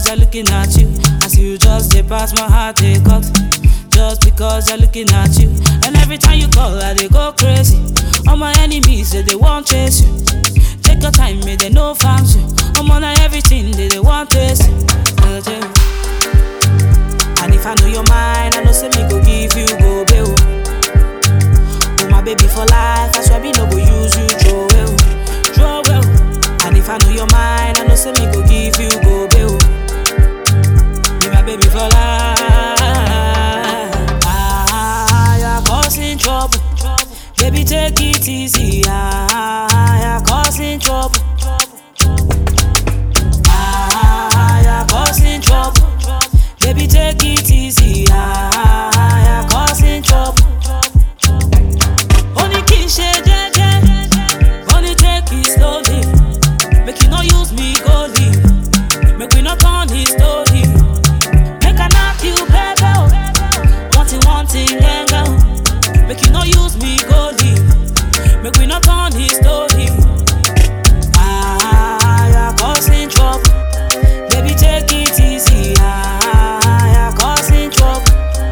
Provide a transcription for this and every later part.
because they're looking at you. As you just they pass my heart, they cut. Just because they're looking at you. And every time you call, they go crazy. All my enemies say they won't chase you. Take your time, may they no farms you. I'm on everything they want taste. And if I know your mind, I know say me go give you go bail. Oh my baby for life, I swear me no go use you throw well, throw well. And if I know your mind, I know say me go give you go bail. Be my baby for life. You're causing trouble. Baby take it easy. You're causing trouble. You're causing trouble. Baby take it easy. You're causing trouble. Only king shade, only take it slowly. Make you not use me go leave. Make we not turn his story. Make I knock you baby. Wanting, yeah, girl. Make you not use me go leave. Make we not turn his story. You're causing trouble. Baby take it easy. You're causing trouble.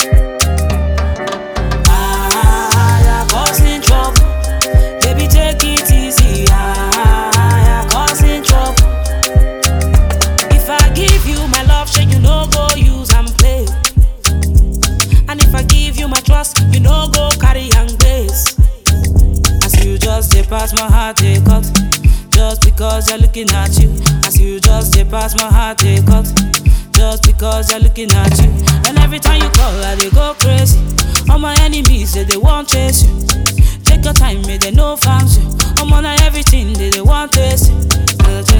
You're causing trouble. Baby take it easy. You're causing trouble. If I give you my love, shall you no go use and play. And if I give you my trust, you no go carry and grace. As you just they pass my heart, they cut. Just because they're looking at you. As you just they pass my heart, they cut. Just because they're looking at you. And every time you call, they go crazy. All my enemies say they won't chase you. Take your time, may they no farms you. I'm on everything they want taste you.